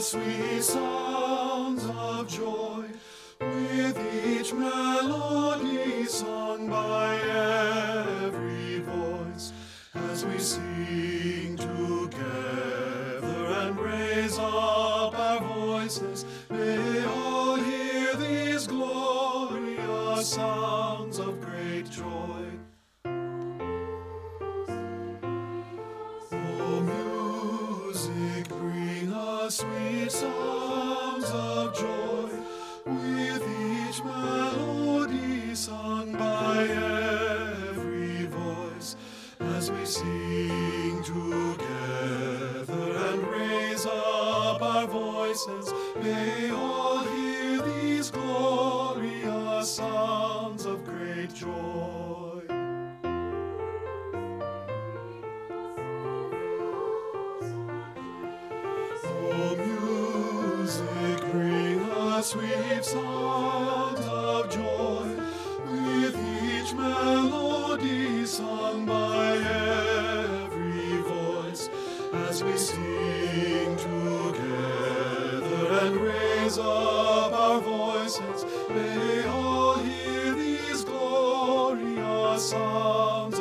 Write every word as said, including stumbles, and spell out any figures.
sweet sounds of joy, with each melody sung by every voice, as we sing together and raise up our voices. May all hear these glorious sounds of great joy. Oh, music, bring us sweet sounds of joy, with each melody sung by every voice, as we sing together and raise up our voices. May all hear these glorious sounds of great joy. Oh, music, bring us sweet sounds of joy, with each melody sung by every voice, as we sing together and raise up our voices. May all hear these glorious sounds